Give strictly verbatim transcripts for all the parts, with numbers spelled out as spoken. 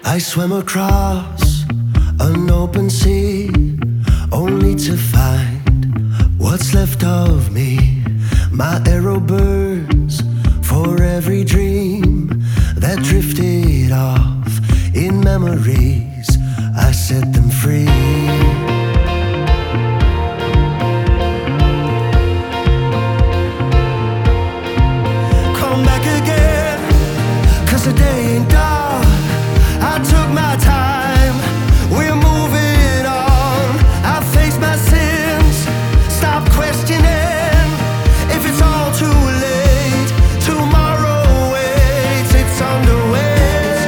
I swam across an open sea, only to find what's left of me. My arrow burns for every dream that drifted off in memories. I set them free. The day ain't done. I took my time. We're moving on. I face my sins. Stop questioning if it's all too late. Tomorrow waits. It's underway.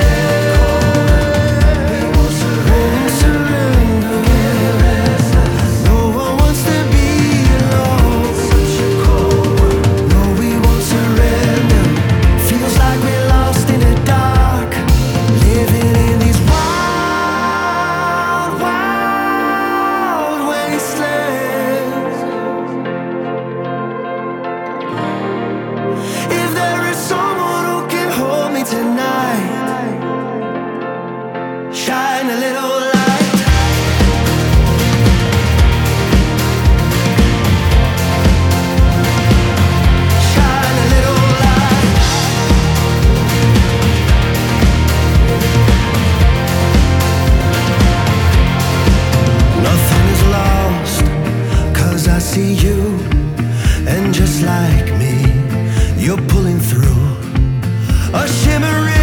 We won't surrender. No one wants to be alone. No, we won't surrender. Feels like we're lost in the dark, living in these wild, wild wastelands. If there is someone who can hold me tonight, shine a little light. Shine a little light. Nothing is lost, 'cause I see you, and just like me, you're pulling through a shimmering